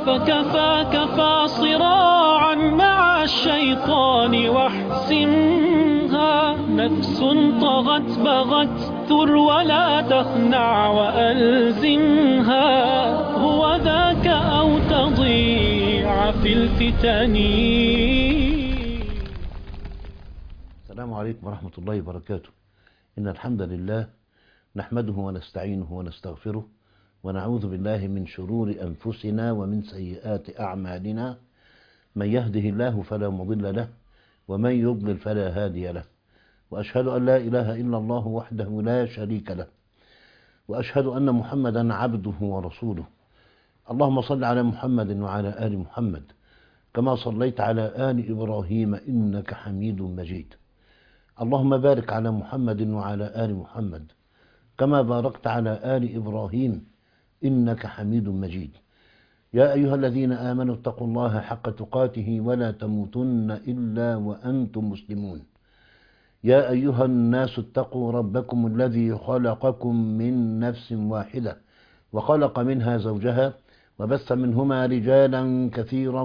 فكفاك فاصراعا مع الشيطان واحسمها. نفس طغت بغت ثر ولا تخنع وألزمها. هو ذاك أو تضيع في الفتن. السلام عليكم ورحمة الله وبركاته. إن الحمد لله نحمده ونستعينه ونستغفره ونعوذ بالله من شرور أنفسنا ومن سيئات أعمالنا. من يهده الله فلا مضل له ومن يضلل فلا هادي له، وأشهد أن لا إله إلا الله وحده لا شريك له، وأشهد أن محمدا عبده ورسوله. اللهم صل على محمد وعلى آل محمد كما صليت على آل إبراهيم إنك حميد مجيد. اللهم بارك على محمد وعلى آل محمد كما باركت على آل إبراهيم إنك حميد مجيد. يا أيها الذين آمنوا اتقوا الله حق تقاته ولا تموتن إلا وأنتم مسلمون. يا أيها الناس اتقوا ربكم الذي خلقكم من نفس واحدة وخلق منها زوجها وبث منهما رجالا كثيرا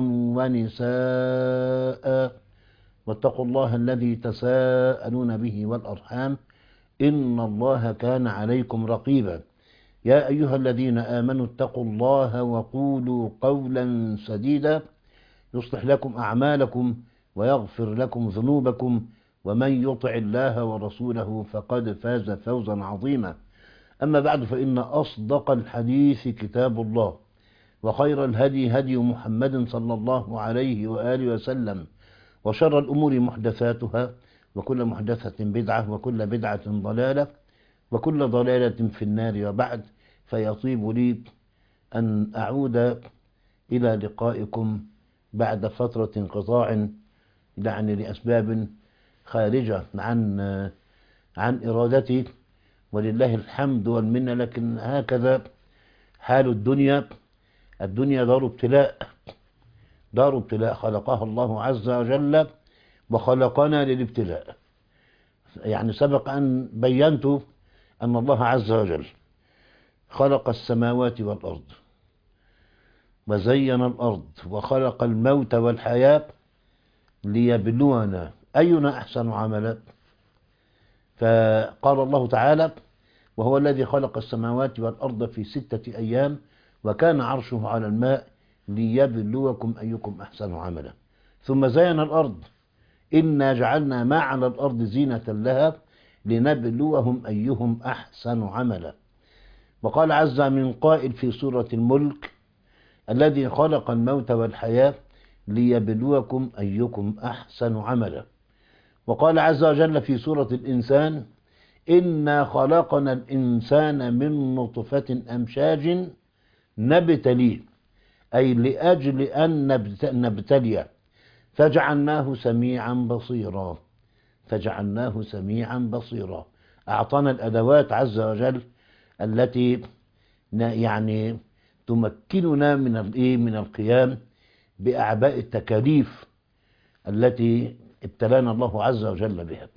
ونساء، واتقوا الله الذي تساءلون به والأرحام إن الله كان عليكم رقيبا. يا أيها الذين آمنوا اتقوا الله وقولوا قولا سديدا يصلح لكم أعمالكم ويغفر لكم ذنوبكم، ومن يطع الله ورسوله فقد فاز فوزا عظيما. أما بعد، فإن أصدق الحديث كتاب الله، وخير الهدي هدي محمد صلى الله عليه وآله وسلم، وشر الأمور محدثاتها، وكل محدثة بدعة، وكل بدعة ضلالة، وكل ضلالة في النار. وبعد، فيطيب لي أن أعود إلى لقائكم بعد فترة انقطاع، يعني لأسباب خارجة عن إرادتي، ولله الحمد والمنة. لكن هكذا حال الدنيا دار ابتلاء، دار ابتلاء خلقها الله عز وجل وخلقنا للابتلاء. يعني سبق أن بينت أن الله عز وجل خلق السماوات والأرض وزين الأرض وخلق الموت والحياة ليبلونا أينا أحسن عملا. فقال الله تعالى: وهو الذي خلق السماوات والأرض في 6 أيام وكان عرشه على الماء ليبلوكم أيكم أحسن عملا. ثم زين الأرض: إنا جعلنا ما على الأرض زينة لها لنبلوهم أيهم أحسن عملا. وقال عز من قائل في سورة الملك: الذي خلق الموت والحياة ليبلوكم أيكم أحسن عملا. وقال عز وجل في سورة الإنسان: إنا خلقنا الإنسان من نطفة أمشاج نبتليه، أي لأجل أن نبتليه فجعلناه سميعا بصيرا. فجعلناه سميعا بصيرا. أعطانا الأدوات عز وجل التي يعني تمكننا من القيام بأعباء التكاليف التي ابتلانا الله عز وجل بها.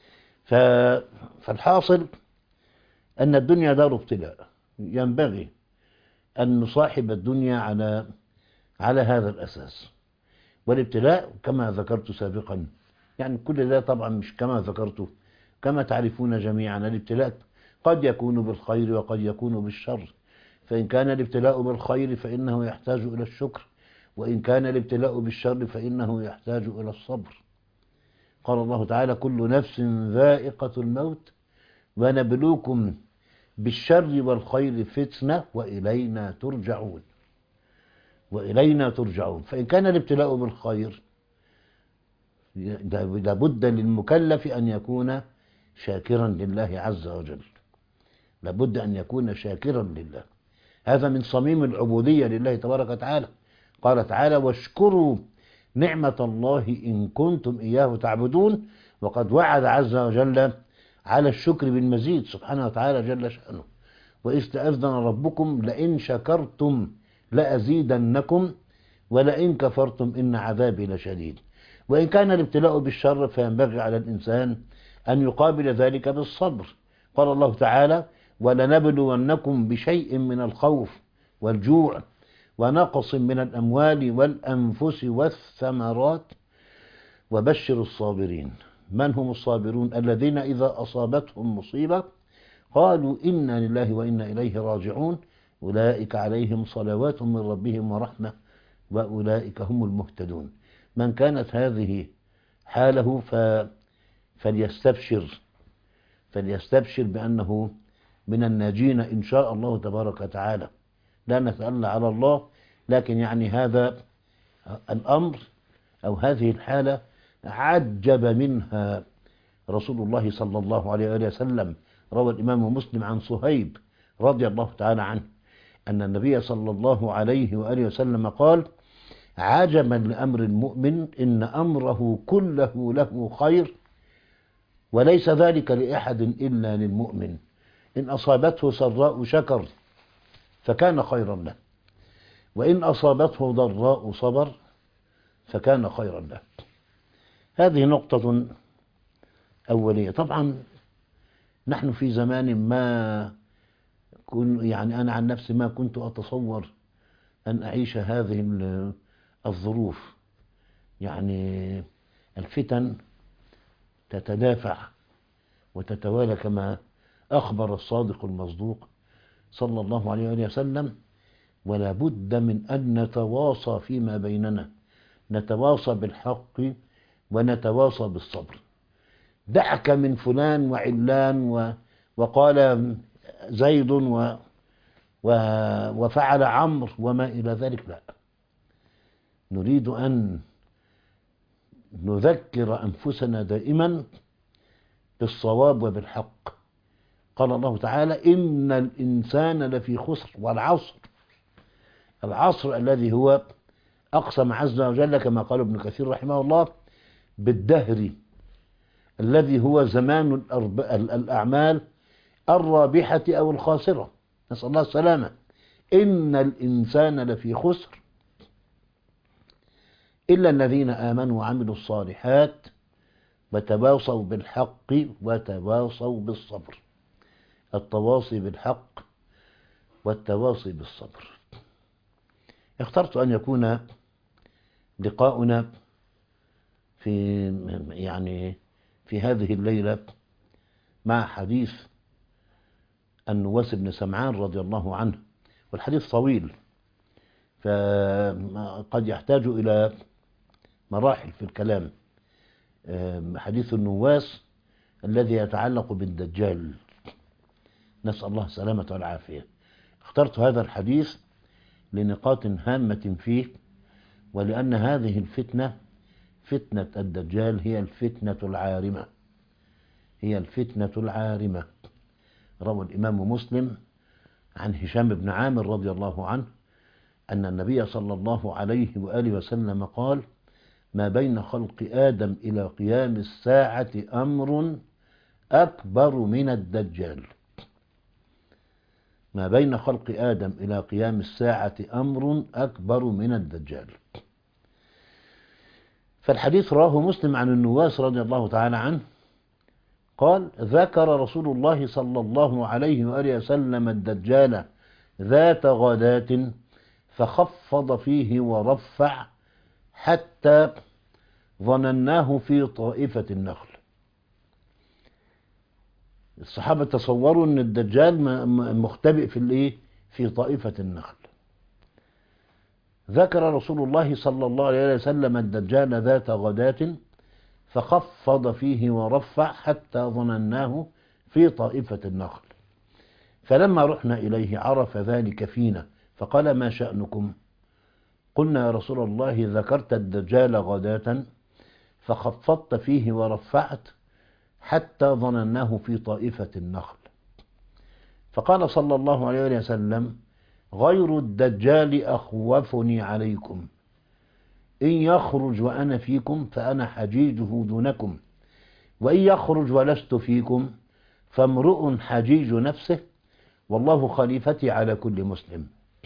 فالحاصل أن الدنيا دار ابتلاء، ينبغي أن نصاحب الدنيا على هذا الأساس. والابتلاء كما ذكرت سابقا، يعني كل ده طبعا مش كما ذكرته، كما تعرفون جميعا الابتلاء قد يكون بالخير وقد يكون بالشر. فإن كان الابتلاء بالخير فإنه يحتاج إلى الشكر، وإن كان الابتلاء بالشر فإنه يحتاج إلى الصبر. قال الله تعالى: كل نفس ذائقة الموت ونبلوكم بالشر والخير فتنة وإلينا ترجعون. وإلينا ترجعون. فإن كان الابتلاء بالخير لابد للمكلف أن يكون شاكرا لله عز وجل، لابد أن يكون شاكرا لله. هذا من صميم العبودية لله تبارك وتعالى. قال تعالى: واشكروا نعمة الله إن كنتم إياه تعبدون. وقد وعد عز وجل على الشكر بالمزيد سبحانه وتعالى جل شأنه: وإذ تأذن ربكم لئن شكرتم لأزيدنكم ولئن كفرتم إن عذابي لشديد. وإن كان الابتلاء بالشر فينبغي على الإنسان أن يقابل ذلك بالصبر. قال الله تعالى: ولنبلونكم بشيء من الخوف والجوع ونقص من الأموال والأنفس والثمرات وبشر الصابرين. من هم الصابرون؟ الذين إذا أصابتهم مصيبة قالوا إنا لله وإنا إليه راجعون أولئك عليهم صلوات من ربهم ورحمة وأولئك هم المهتدون. من كانت هذه حاله فليستبشر بأنه من الناجين إن شاء الله تبارك وتعالى. لا نتألى على الله، لكن يعني هذا الأمر أو هذه الحالة عجب منها رسول الله صلى الله عليه وسلم. روى الإمام مسلم عن صهيب رضي الله تعالى عنه أن النبي صلى الله عليه وآله وسلم قال: عجبا لأمر المؤمن إن أمره كله له خير وليس ذلك لأحد إلا للمؤمن، إن أصابته سراء شكر فكان خيرا له، وإن أصابته ضراء صبر فكان خيرا له. هذه نقطة أولية. طبعا نحن في زمان ما يعني أنا عن نفسي ما كنت أتصور أن أعيش هذه الظروف. يعني الفتن تتدافع وتتوالى كما أخبر الصادق المصدوق صلى الله عليه وسلم، ولا بد من أن نتواصى فيما بيننا، نتواصى بالحق ونتواصى بالصبر. دعك من فلان وعلان وقال زيد وفعل عمرو وما إلى ذلك، لا، نريد أن نذكر أنفسنا دائما بالصواب وبالحق. قال الله تعالى: إن الإنسان لفي خسر، والعصر، العصر الذي هو أقسم عز وجل كما قال ابن كثير رحمه الله بالدهر الذي هو زمان الأعمال الرابحة أو الخاسرة، نسأل الله السلامة. إن الإنسان لفي خسر إلا الذين آمنوا وعملوا الصالحات وتواصوا بالحق وتواصوا بالصبر. التواصي بالحق والتواصي بالصبر. اخترت أن يكون لقاؤنا في هذه الليلة مع حديث النواس بن سمعان رضي الله عنه، والحديث طويل فقد يحتاج إلى مراحل في الكلام. حديث النواس الذي يتعلق بالدجال، نسأل الله السلامة والعافية. اخترت هذا الحديث لنقاط هامة فيه، ولأن هذه الفتنة، فتنة الدجال، هي الفتنة العارمة، هي الفتنة العارمة. روى الإمام مسلم عن هشام بن عامر رضي الله عنه أن النبي صلى الله عليه وآله وسلم قال: ما بين خلق آدم إلى قيام الساعة أمر أكبر من الدجال. ما بين خلق آدم إلى قيام الساعة أمر أكبر من الدجال. فالحديث رواه مسلم عن النواس رضي الله تعالى عنه قال: ذكر رسول الله صلى الله عليه وآله وسلم الدجال ذات غداة فخفض فيه ورفع حتى ظنناه في طائفة النخل. الصحابة تصوروا أن الدجال مختبئ في طائفة النخل. ذكر رسول الله صلى الله عليه وسلم الدجال ذات غداة فخفض فيه ورفع حتى ظنناه في طائفة النخل. فلما رحنا إليه عرف ذلك فينا فقال: ما شأنكم؟ قلنا: يا رسول الله، ذكرت الدجال غداة فخفضت فيه ورفعت حتى ظنناه في طائفة النخل. فقال صلى الله عليه وسلم: غير الدجال أخوفني عليكم، إن يخرج وأنا فيكم فأنا حجيجه دونكم، وإن يخرج ولست فيكم فامرؤ حجيج نفسه، والله خليفتي على كل مسلم.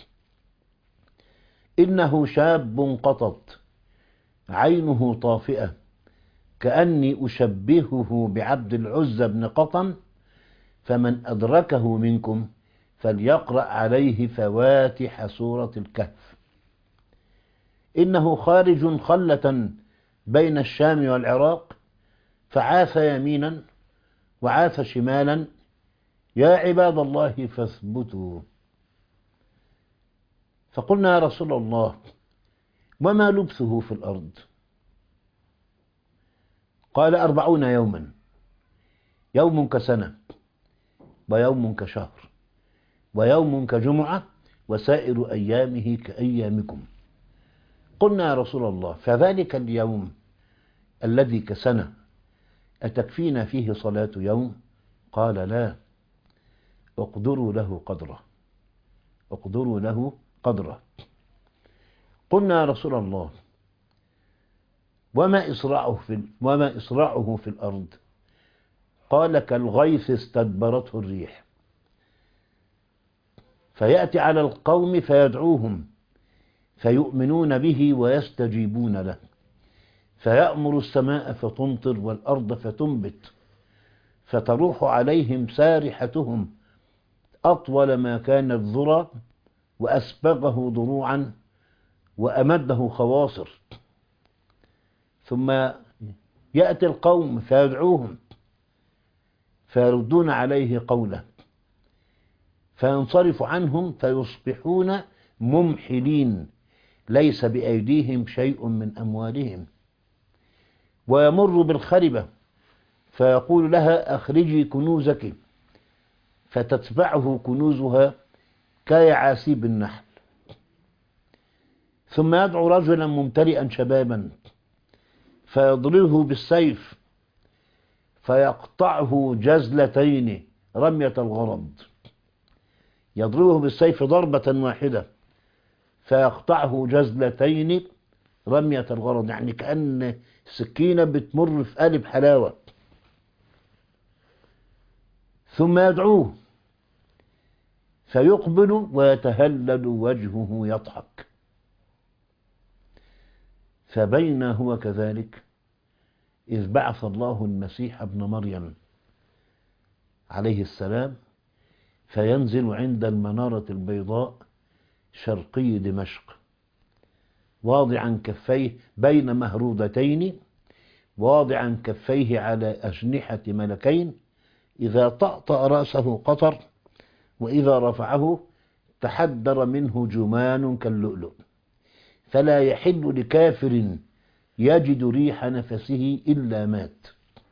إنه شاب قطط عينه طافئة كأني أشبهه بعبد العزى بن قطن، فمن أدركه منكم فليقرأ عليه فواتح سورة الكهف. إنه خارج خلة بين الشام والعراق، فعاث يمينا وعاث شمالا، يا عباد الله فاثبتوا. فقلنا يا رسول الله وما لبثه في الأرض؟ قال 40 يوما، يوم كسنة ويوم كشهر ويوم كجمعة وسائر أيامه كأيامكم. قلنا يا رسول الله فذلك اليوم الذي كسنة أتكفينا فيه صلاة يوم؟ قال لا، اقدروا له قدره، اقدروا له قدره. قلنا يا رسول الله وما إسراعه في الأرض؟ قال كالغيث استدبرته الريح، فيأتي على القوم فيدعوهم فيؤمنون به ويستجيبون له، فيأمر السماء فتمطر والأرض فتنبت، فتروح عليهم سارحتهم أطول ما كان الذرى، وأسبغه ضروعا وأمده خواصر. ثم يأتي القوم فيدعوهم فيردون عليه قوله، فينصرف عنهم فيصبحون ممحلين ليس بأيديهم شيء من أموالهم. ويمر بالخربة فيقول لها أخرجي كنوزك، فتتبعه كنوزها كيعاسيب النحل. ثم يدعو رجلا ممتلئا شبابا فيضربه بالسيف فيقطعه جزلتين رمية الغرض، يضربه بالسيف ضربة واحدة فيقطعه جزلتين رمية الغرض، يعني كأن سكينة بتمر في قالب حلاوة. ثم يدعوه فيقبل ويتهلل وجهه يضحك. فبين هو كذلك إذ بعث الله المسيح ابن مريم عليه السلام فينزل عند المنارة البيضاء شرقي دمشق، واضعا كفيه بين مهرودتين، واضعا كفيه على أجنحة ملكين، إذا طأطأ رأسه قطر، وإذا رفعه تحدر منه جمان كاللؤلؤ، فلا يحل لكافر يجد ريح نفسه إلا مات،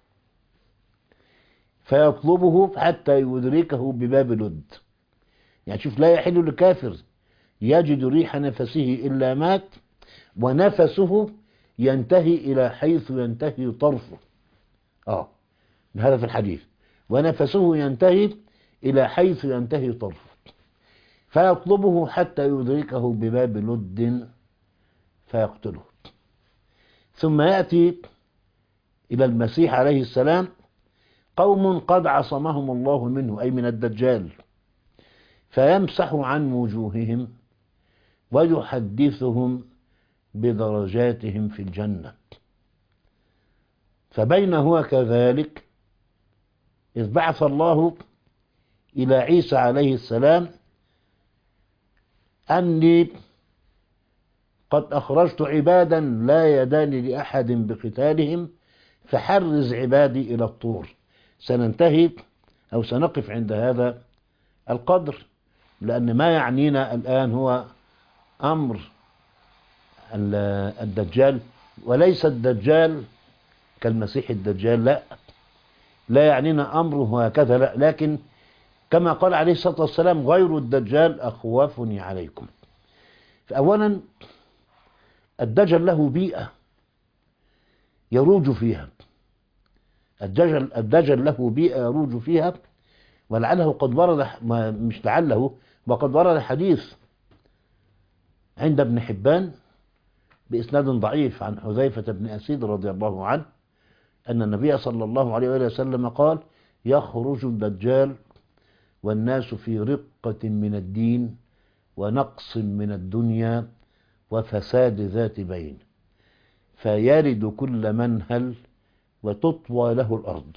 فيطلبه حتى يدركه بباب لد. يعني شوف، لا يحل لكافر يجد ريح نفسه إلا مات، ونفسه ينتهي إلى حيث ينتهي طرفه. هذا في الحديث، ونفسه ينتهي إلى حيث ينتهي طرفه، فيطلبه حتى يدركه بباب لد فيقتله. ثم يأتي إلى المسيح عليه السلام قوم قد عصمهم الله منه، أي من الدجال، فيمسح عن وجوههم ويحدثهم بدرجاتهم في الجنة. فبين هو كذلك إذ بعث الله إلى عيسى عليه السلام أني قد أخرجت عبادا لا يدان لأحد بقتالهم فحرز عبادي إلى الطور. سننتهي أو سنقف عند هذا القدر، لأن ما يعنينا الآن هو أمر الدجال، وليس الدجال كالمسيح الدجال، لا يعنينا أمره هكذا، لا، لكن كما قال عليه الصلاة والسلام غير الدجال أخوفني عليكم. فأولا الدجل له بيئة يروج فيها، الدجل له بيئة يروج فيها، ولعله قد ورد، مش لعله، وقد ورد حديث عند ابن حبان بإسناد ضعيف عن حذيفة بن أسيد رضي الله عنه أن النبي صلى الله عليه وسلم قال: يخرج الدجال والناس في رقة من الدين ونقص من الدنيا وفساد ذات بين، فيرد كل منهل وتطوى له الأرض.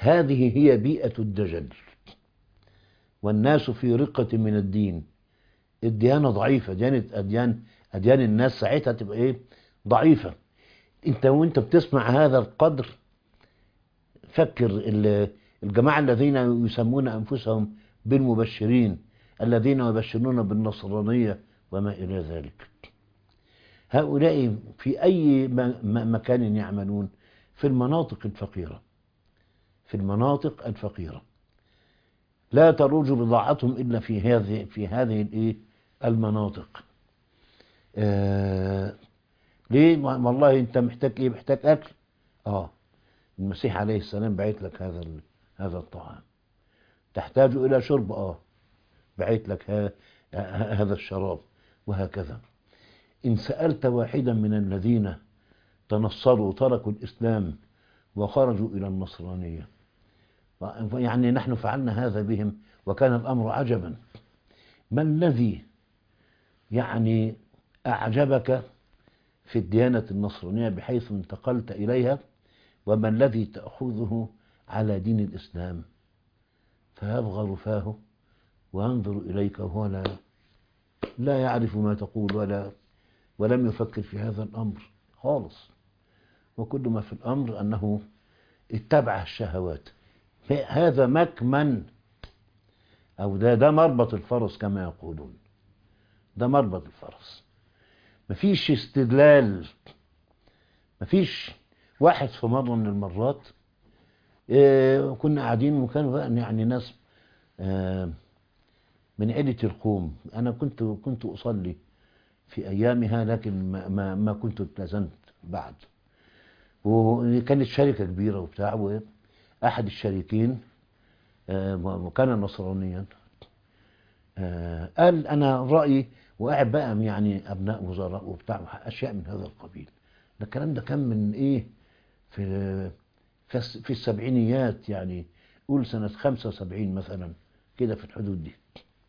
هذه هي بيئة الدجل، والناس في رقة من الدين، الديانة ضعيفة، أديان الناس ساعتها تبقى إيه؟ ضعيفة. أنت وأنت بتسمع هذا القدر فكر الجماعة الذين يسمون أنفسهم بالمبشرين، الذين يبشرون بالنصرانية وما إلى ذلك. هؤلاء في أي مكان يعملون؟ في المناطق الفقيرة، في المناطق الفقيرة. لا تروج بضاعتهم إلا في هذه الإيه؟ المناطق. ليه؟ والله أنت محتاج إيه؟ محتاج أكل. المسيح عليه السلام بعت لك هذا الطعام. تحتاج إلى شرب. بعت لك هذا الشراب، وهكذا. إن سألت واحدا من الذين تنصروا تركوا الإسلام وخرجوا إلى النصرانية، يعني نحن فعلنا هذا بهم وكان الأمر عجبا. ما الذي يعني أعجبك في الديانة النصرانية بحيث انتقلت إليها، وما الذي تأخذه على دين الإسلام؟ فيبغر فاه وينظر إليك وهو لا يعرف ما تقول ولم يفكر في هذا الأمر خالص، وكل ما في الأمر أنه اتبع الشهوات. هذا مكمن، أو ده مربط الفرس كما يقولون، ده مربط الفرس. مفيش استدلال، مفيش. واحد في مرة من المرات كنا قاعدين، وكانوا يعني ناس من عيلة القوم. أنا كنت أصلي في أيامها، لكن ما كنت التزمت بعد. وكانت شركة كبيرة وبتاع، وأحد الشريكين وكان نصرانيا قال أنا رأيي، وقاعد بقى يعني أبناء وزراء وبتاع أشياء من هذا القبيل. الكلام ده كان من إيه؟ في السبعينيات، يعني قول سنة 75 مثلا كده، في الحدود دي.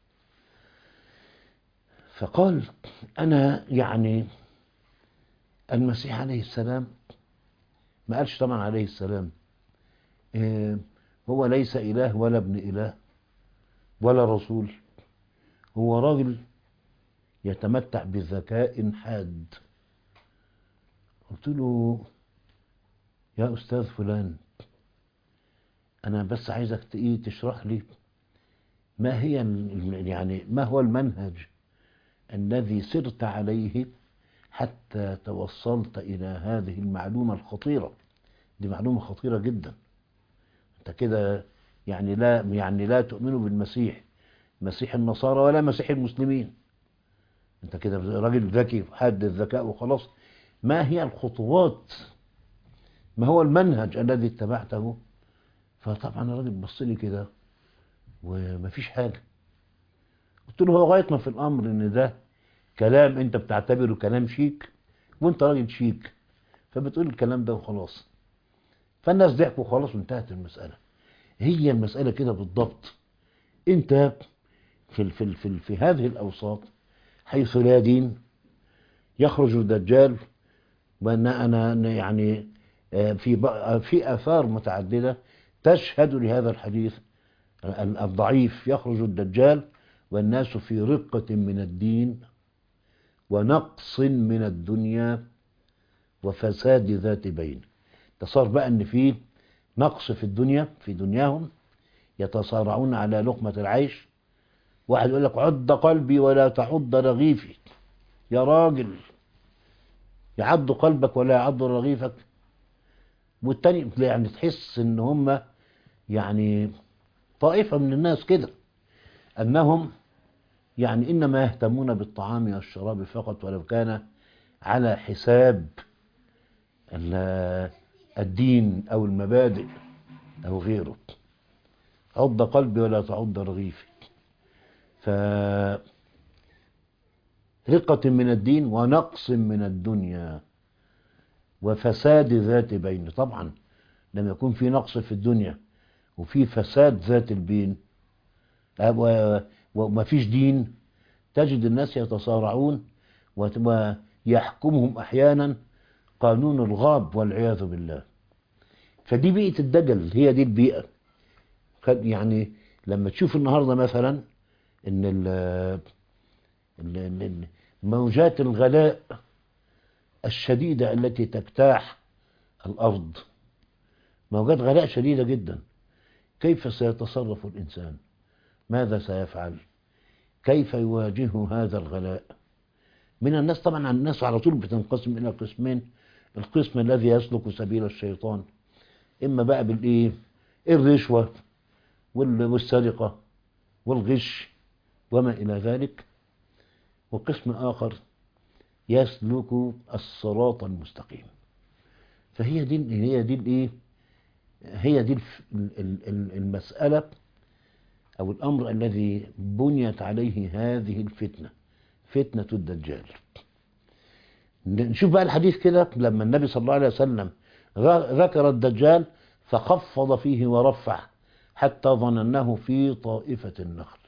فقال أنا يعني المسيح عليه السلام، ما قالش طبعا عليه السلام، هو ليس إله ولا ابن إله ولا رسول، هو راجل يتمتع بذكاء حاد. قلت له يا أستاذ فلان، أنا بس عايزك تشرح لي ما هي يعني ما هو المنهج الذي سرت عليه حتى توصلت إلى هذه المعلومة الخطيرة. دي معلومة خطيرة جدا. أنت كده يعني لا تؤمن بالمسيح، مسيح النصارى ولا مسيح المسلمين. أنت كده راجل ذكي حاد الذكاء وخلاص. ما هي الخطوات؟ ما هو المنهج الذي اتبعته؟ فطبعا الراجل بص لي كده ومفيش حاجة. قلت له هو غاية ما في الأمر إن ده كلام أنت بتعتبره كلام شيك، وأنت راجل شيك، فبتقول الكلام ده وخلاص. فالناس ضحكوا وخلاص وانتهت المسألة. هي المسألة كده بالضبط. أنت في هذه الأوساط حيث لا دين يخرج الدجال. وأن أنا يعني في آثار متعددة تشهد لهذا الحديث الضعيف. يخرج الدجال والناس في رقة من الدين ونقص من الدنيا وفساد ذات بين. تصار بقى ان في نقص في الدنيا، في دنياهم، يتصارعون على لقمة العيش. واحد يقول لك عض قلبي ولا تعض رغيفي. يا راجل، يعض قلبك ولا يعض رغيفك. والتاني يعني تحس ان هم يعني طائفة من الناس كده، انهم يعني إنما يهتمون بالطعام والشراب فقط، ولو كان على حساب الدين أو المبادئ أو غيره. عض قلبي ولا تعض رغيفي. فرقة من الدين ونقص من الدنيا وفساد ذات بين. طبعا لما يكون في نقص في الدنيا وفي فساد ذات البين وما فيش دين، تجد الناس يتصارعون ويحكمهم أحيانا قانون الغاب والعياذ بالله. فدي بيئة الدجل، هي دي البيئة. يعني لما تشوف النهاردة مثلا ان موجات الغلاء الشديدة التي تجتاح الأرض، موجات غلاء شديدة جدا. كيف سيتصرف الإنسان؟ ماذا سيفعل؟ كيف يواجه هذا الغلاء؟ من الناس طبعا، الناس على طول بتنقسم إلى قسمين: القسم الذي يسلك سبيل الشيطان، إما بقى بالإيه؟ الرشوة والسرقة والغش وما إلى ذلك، وقسم آخر يسلك الصراط المستقيم. فهي دي الإيه؟ هي دي المسألة أو الأمر الذي بنيت عليه هذه الفتنة، فتنة الدجال. نشوف بقى الحديث كده، لما النبي صلى الله عليه وسلم ذكر الدجال فخفض فيه ورفع حتى ظنناه في طائفة النخل،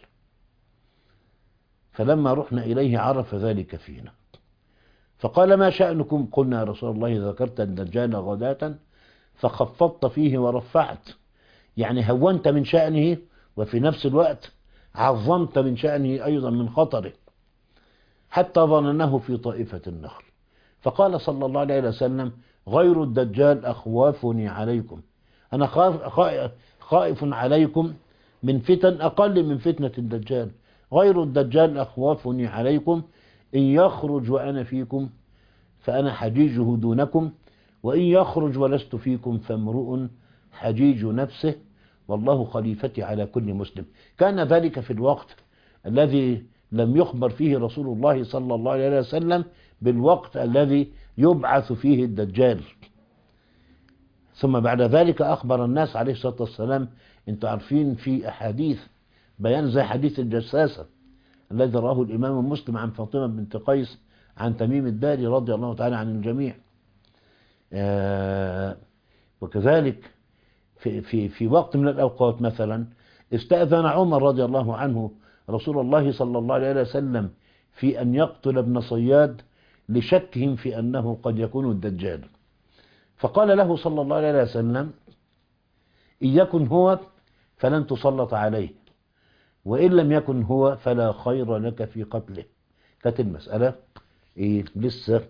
فلما رحنا إليه عرف ذلك فينا فقال: ما شأنكم؟ قلنا: يا رسول الله ذكرت الدجال غداة فخفضت فيه ورفعت، يعني هونت من شأنه وفي نفس الوقت عظمت من شأنه أيضا من خطره، حتى ظنناه في طائفة النخل. فقال صلى الله عليه وسلم: غير الدجال أخوافني عليكم، أنا خائف عليكم من فتن أقل من فتنة الدجال. غير الدجال أخوافني عليكم، إن يخرج وأنا فيكم فأنا حجيجه دونكم، وإن يخرج ولست فيكم فامرؤ حجيج نفسه، والله خليفتي على كل مسلم. كان ذلك في الوقت الذي لم يخبر فيه رسول الله صلى الله عليه وسلم بالوقت الذي يبعث فيه الدجال. ثم بعد ذلك أخبر الناس عليه الصلاة والسلام. انتوا عارفين في أحاديث بيان زي حديث الجساسة الذي راه الإمام مسلم عن فاطمة بنت قيس عن تميم الداري رضي الله تعالى عن الجميع. وكذلك في وقت من الأوقات مثلا استأذن عمر رضي الله عنه رسول الله صلى الله عليه وسلم في أن يقتل ابن صياد لشكهم في أنه قد يكون الدجال، فقال له صلى الله عليه وسلم: إن يكن هو فلن تسلط عليه، وإن لم يكن هو فلا خير لك في قتله. كانت المسألة لسه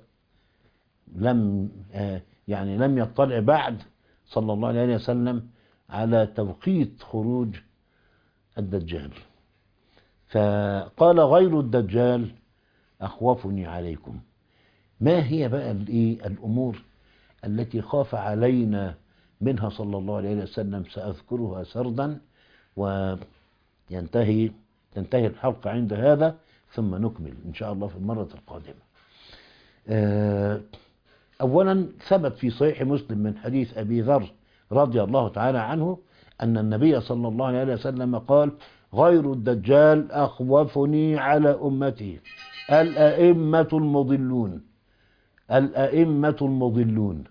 لم يطلع بعد صلى الله عليه وسلم على توقيت خروج الدجال. فقال: غير الدجال أخوفني عليكم. ما هي بقى الأمور التي خاف علينا منها صلى الله عليه وسلم؟ سأذكرها سردا تنتهي الحلقة عند هذا، ثم نكمل إن شاء الله في المرة القادمة. أولا ثبت في صحيح مسلم من حديث أبي ذر رضي الله تعالى عنه أن النبي صلى الله عليه وسلم قال: غير الدجال أخوفني على أمتي الأئمة المضلون. الأئمة المضلون،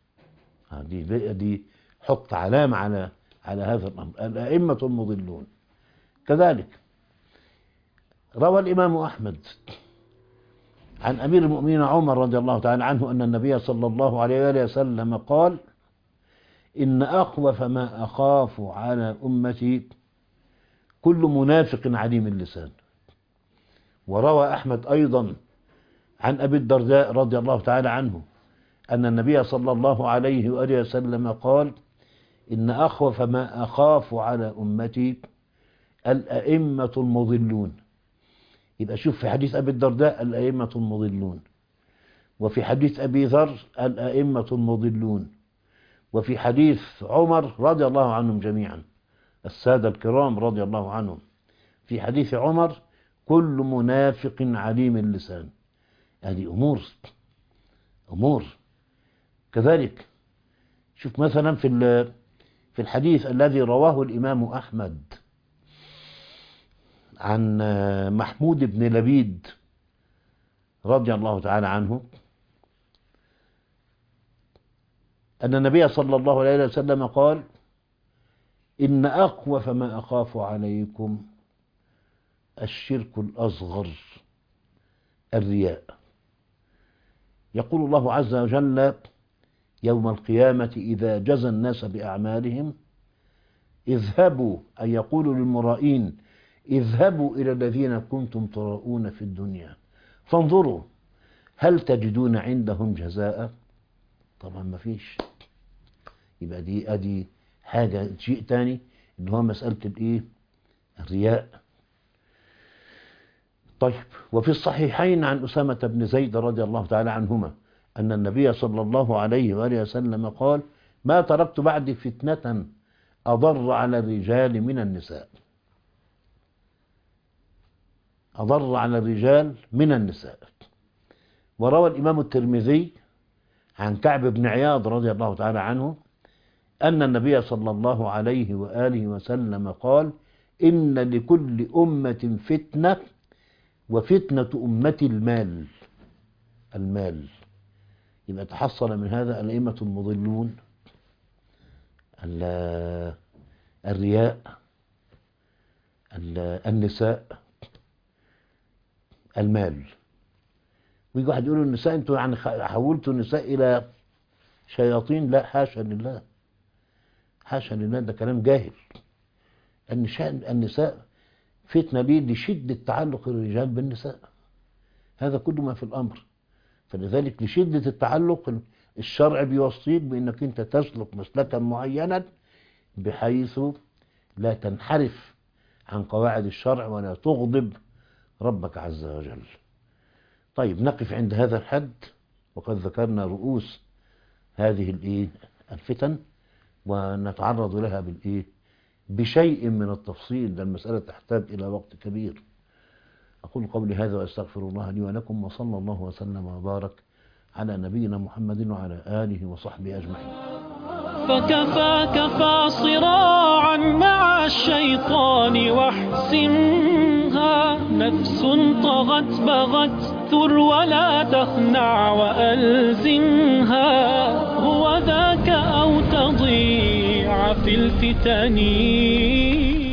دي حط علامة على هذا الأمر، الأئمة المضلون. كذلك روى الإمام أحمد عن أمير المؤمنين عمر رضي الله تعالى عنه أن النبي صلى الله عليه وسلم قال: إن أخوف ما أخاف على أمتي كل منافق عليم اللسان. وروى أحمد أيضا عن أبي الدرداء رضي الله تعالى عنه أن النبي صلى الله عليه وآله وسلم قال: إن أخوف ما أخاف على أمتي الأئمة المضلون. يبقى شوف في حديث أبي الدرداء الأئمة المضلون، وفي حديث أبي ذر الأئمة المضلون، وفي حديث عمر رضي الله عنهم جميعا السادة الكرام رضي الله عنهم، في حديث عمر كل منافق عليم اللسان. هذه أمور. كذلك شوف مثلا في الحديث الذي رواه الإمام أحمد عن محمود بن لبيد رضي الله تعالى عنه أن النبي صلى الله عليه وسلم قال: إن أخوف ما أخاف عليكم الشرك الأصغر الرياء. يقول الله عز وجل يوم القيامة إذا جزى الناس بأعمالهم اذهبوا، أن يقولوا للمرائين: اذهبوا إلى الذين كنتم تراءون في الدنيا فانظروا هل تجدون عندهم جزاء. طبعا ما فيش. يبقى دي ادي حاجة. شيء تاني اللي هو مسألة الايه؟ الرياء. طيب، وفي الصحيحين عن أسامة بن زيد رضي الله تعالى عنهما أن النبي صلى الله عليه وآله وسلم قال: ما تركت بعد فتنة أضر على الرجال من النساء. أضر على الرجال من النساء. وروى الإمام الترمذي عن كعب بن عياض رضي الله تعالى عنه أن النبي صلى الله عليه وآله وسلم قال: إن لكل أمة فتنة وفتنة أمتي المال. المال. يبقى تحصل من هذا الأئمة المضلون، الرياء، النساء، المال. ويجي واحد يقول النساء انتوا يعني حولتوا النساء إلى شياطين. لا، حاشا لله، حاشا لله، ده كلام جاهل. النساء فتنة ليه؟ لشدة تعلق الرجال بالنساء. هذا كل ما في الأمر. فلذلك لشدة التعلق الشرع بيوصيك بأنك أنت تسلك مسلكا معينا بحيث لا تنحرف عن قواعد الشرع ولا تغضب ربك عز وجل. طيب، نقف عند هذا الحد، وقد ذكرنا رؤوس هذه الفتن، ونتعرض لها بشيء من التفصيل، لأن المسألة تحتاج إلى وقت كبير. أقول قولي هذا وأستغفر الله لي ولكم، وصلى الله وسلم وبارك على نبينا محمد وعلى آله وصحبه أجمعين. فكفاك فاصراعا مع الشيطان واحسمها، نفس طغت بغت ثر ولا تخنع وألزمها، هو ذاك أو تضيع في الفتن.